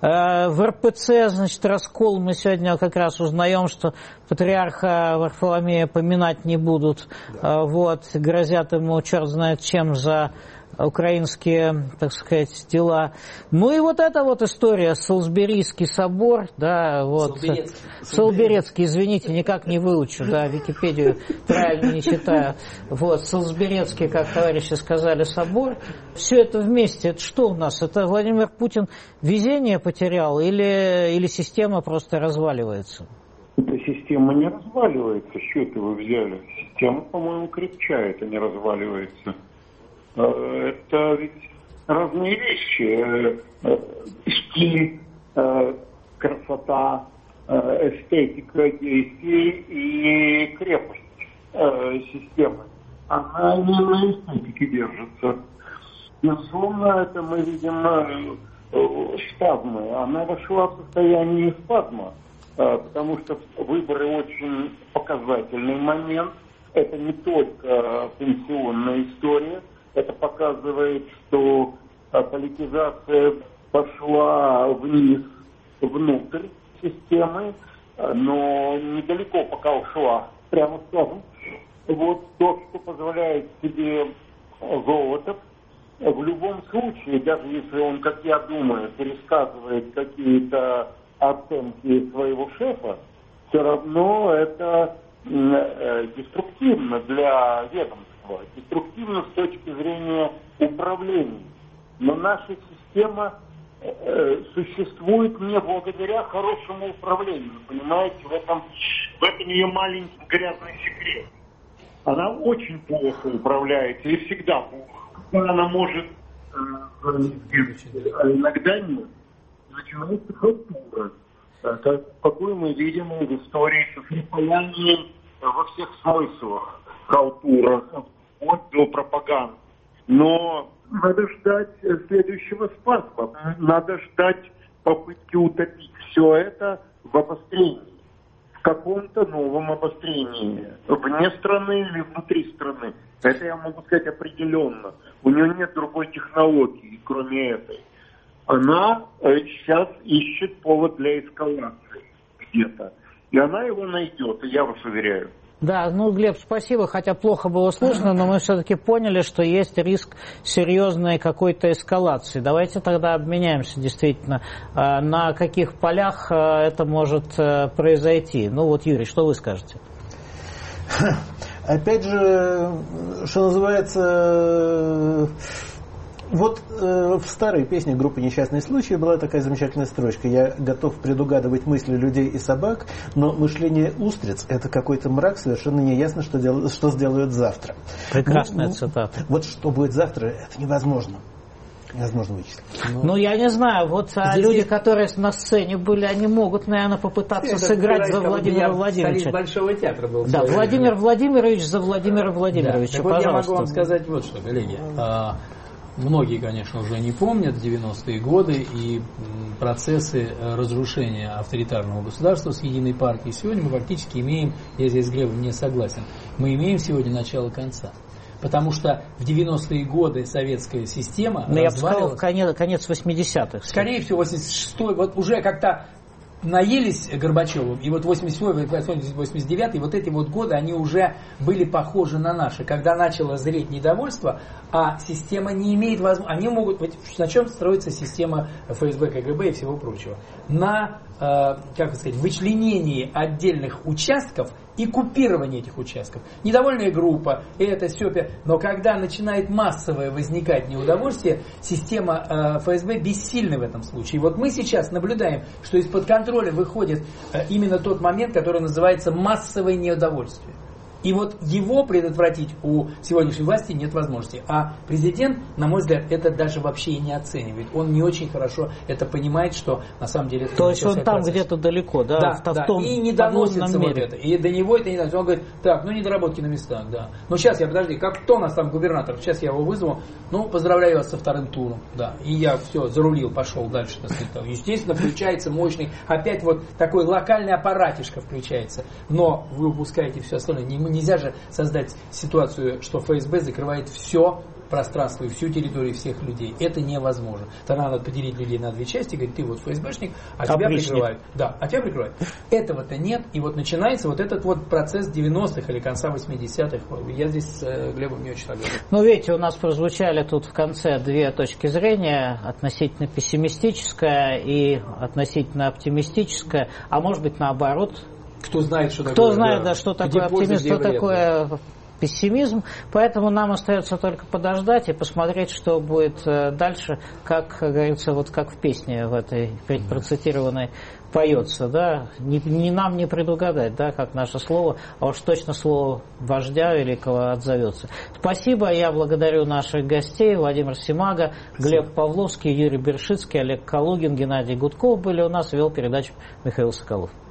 [SPEAKER 1] В РПЦ, значит, раскол. Мы сегодня как раз узнаем, что патриарха Варфоломея поминать не будут. Вот, грозят ему черт знает чем за украинские, так сказать, дела. Ну и вот эта вот история, Солсберийский собор, да, вот. Солсберецкий, извините, никак не выучу, да, Википедию правильно не читаю. Вот, Солсберецкий, как товарищи сказали, собор. Все это вместе, это что у нас? Это Владимир Путин везение потерял или система просто разваливается?
[SPEAKER 10] Эта система не разваливается, с чего-то вы взяли. Система, по-моему, крепчает, а не разваливается. Это ведь разные вещи. Стиль, красота, эстетика действий и крепость системы. Она не на эстетике держится. Безусловно, это мы видим спазмы. Она вошла в состояние спазма, потому что выборы очень показательный момент. Это не только пенсионная история. Это показывает, что политизация пошла вниз, внутрь системы, но недалеко пока ушла, прямо скажем. Вот то, что позволяет себе Золотов, в любом случае, даже если он, как я думаю, пересказывает какие-то оценки своего шефа, все равно это деструктивно для ведомства. Деструктивно с точки зрения управления. Но наша система существует не благодаря хорошему управлению. Понимаете, в этом ее маленький грязный секрет. Она очень плохо управляется и всегда плохо. Она может иногда нет. Начинается халтура. Какую мы видим в истории со Скрипалями во всех смыслах. Халтура. вплоть до пропаганды. Но надо ждать следующего спасма. Надо ждать попытки утопить все это в обострении. В каком-то новом обострении. Вне страны или внутри страны. Это я могу сказать определенно. У нее нет другой технологии, кроме этой. Она сейчас ищет повод для эскалации где-то. И она его найдет, я вас уверяю.
[SPEAKER 1] Да, ну, Глеб, спасибо, хотя плохо было слышно, но мы все-таки поняли, что есть риск серьезной какой-то эскалации. Давайте тогда обменяемся действительно, на каких полях это может произойти. Ну вот, Юрий, что вы скажете?
[SPEAKER 8] Опять же, что называется... Вот в старой песне группы «Несчастный случай» была такая замечательная строчка: «Я готов предугадывать мысли людей и собак, но мышление устриц – это какой-то мрак, совершенно неясно, что сделают завтра».
[SPEAKER 1] Прекрасная цитата.
[SPEAKER 8] Вот что будет завтра, это невозможно. Невозможно вычислить.
[SPEAKER 1] Ну, я не знаю, вот люди, которые на сцене были, они могут, наверное, попытаться сыграть за Владимира Владимировича.
[SPEAKER 7] Большого театра был.
[SPEAKER 1] Да, Владимир Владимирович за Владимира Владимировича,
[SPEAKER 7] да. Вот я могу вам сказать вот что, коллеги. Многие, конечно, уже не помнят 90-е годы и процессы разрушения авторитарного государства с единой партией. Сегодня мы фактически имеем, я здесь с Глебом не согласен, мы имеем сегодня начало конца. Потому что в 90-е годы советская система развалилась.
[SPEAKER 1] Я бы сказал, конец 80-х.
[SPEAKER 7] Скорее всего, 86-й, вот уже как-то наелись Горбачевым, и вот 88-й, 89-й, вот эти вот годы, они уже были похожи на наши, когда начало зреть недовольство, а система не имеет возможности, они могут, на чем строится система ФСБ, КГБ и всего прочего? На, как сказать, вычленении отдельных участков и купирование этих участков. Недовольная группа, это все, но когда начинает массовое возникать неудовольствие, система ФСБ бессильна в этом случае. И вот мы сейчас наблюдаем, что из-под контроля выходит именно тот момент, который называется массовое неудовольствие. И вот его предотвратить у сегодняшней власти нет возможности. А президент, на мой взгляд, это даже вообще и не оценивает. Он не очень хорошо это понимает, что на самом деле...
[SPEAKER 1] То есть он там где-то далеко, да?
[SPEAKER 7] Да, и не доносится вот это. И до него это не доносится. Он говорит, так, ну недоработки на местах, да. Но сейчас я, подожди, кто у нас там губернатор? Сейчас я его вызову. Ну, поздравляю вас со вторым туром. Да. И я все, зарулил, пошел дальше, так сказать. Естественно, включается мощный, опять вот такой локальный аппаратишка включается. Но вы упускаете все остальное. Нельзя же создать ситуацию, что ФСБ закрывает все пространство и всю территорию всех людей. Это невозможно. Тогда надо поделить людей на две части, говорить, ты вот ФСБшник, а тебя прикрывают. Да, а тебя прикрывают. Этого-то нет, и вот начинается вот этот вот процесс 90-х или конца 80-х. Я здесь с Глебом не очень согласен.
[SPEAKER 1] Ну, видите, у нас прозвучали тут в конце две точки зрения, относительно пессимистическая и относительно оптимистическая, а может быть наоборот.
[SPEAKER 7] Кто знает, что такое,
[SPEAKER 1] Кто знает, да, что такое оптимизм, что такое пессимизм. Поэтому нам остается только подождать и посмотреть, что будет дальше, как говорится, вот как в песне в этой процитированной поется, да, не нам не предугадать, да, как наше слово, а уж точно слово вождя великого отзовется. Спасибо, я благодарю наших гостей: Владимир Симага, Глеб Павловский, Юрий Бершицкий, Олег Калугин, Геннадий Гудков были у нас, вел передачу Михаил Соколов.